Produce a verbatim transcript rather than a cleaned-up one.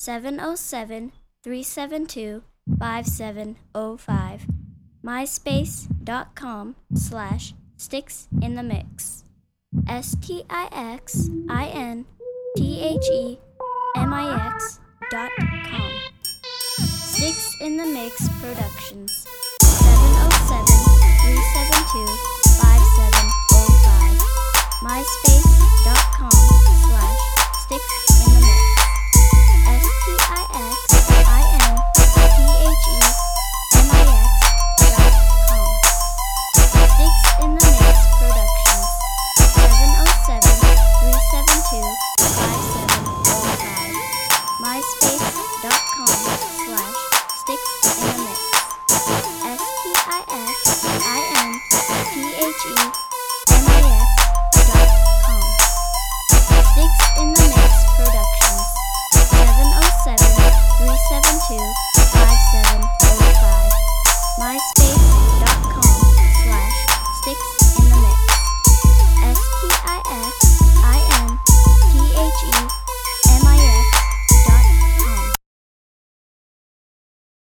seven oh seven, three seven two, five seven oh five. myspace.com slash sticks in the mix. S T I X I N T H E M I X dot com. Sticks in the Mix Productions. seven oh seven, three seven two, five seven oh five. myspace.com slash sticks in the mix. S T I X I N T H E M I X dot com. Sticks in the Mix Productions. seven oh seven, three seven two, five seven oh five. myspace.com